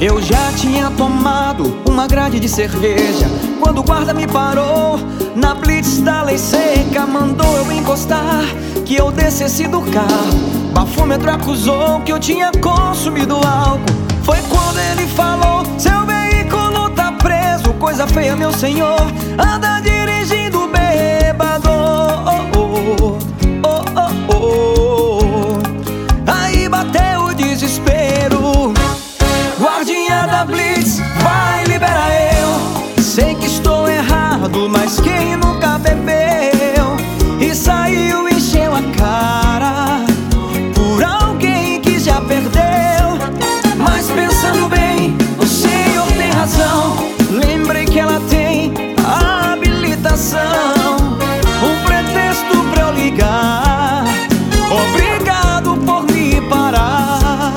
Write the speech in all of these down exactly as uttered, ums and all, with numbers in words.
Eu já tinha tomado uma grade de cerveja quando o guarda me parou na blitz da lei seca. Mandou eu encostar, que eu descesse do carro. Bafômetro acusou que eu tinha consumido álcool. Foi quando ele falou: seu veículo tá preso. Coisa feia, meu senhor, anda dirigindo bêbado. Oh, oh, oh, oh, oh. Aí bateu o desespero. Guardinha da blitz, vai liberar eu. Sei que estou errado, mas quem nunca bebeu e saiu, encheu a cara por alguém que já perdeu? Mas pensando bem, o senhor tem razão. Lembrei que ela tem a habilitação, um pretexto pra eu ligar. Obrigado por me parar.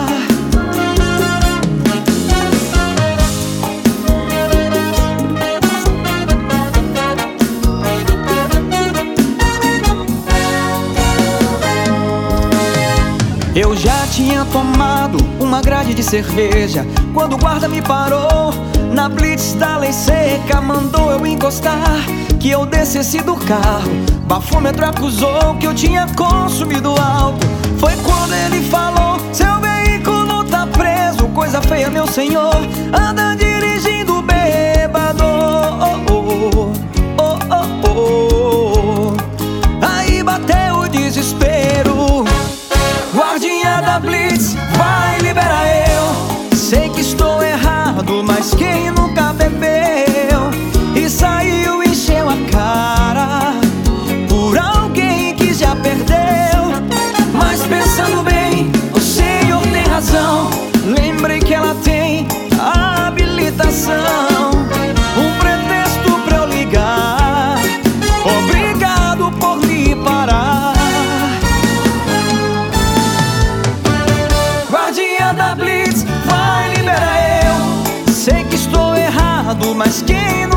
Eu já tinha tomado uma grade de cerveja quando o guarda me parou na blitz da lei seca. Mandou eu encostar, que eu descesse do carro. Bafômetro acusou que eu tinha consumido álcool. Foi quando ele falou: seu veículo tá preso. Coisa feia, meu senhor, anda dirigindo bêbado. Oh, oh, oh, oh, oh. Aí bateu o desespero. Guardinha da blitz, vai liberar eu. Sei que estou errado, mas quem nunca bebeu e saiu, encheu a cara por alguém que já perdeu? Mas pensando bem, o senhor tem razão. Lembrei que ela tem a habilitação, um pretexto pra eu ligar. Obrigado por me parar. Guardinha da blitz, vai liberar eu. Sei que estou errado, mas quem não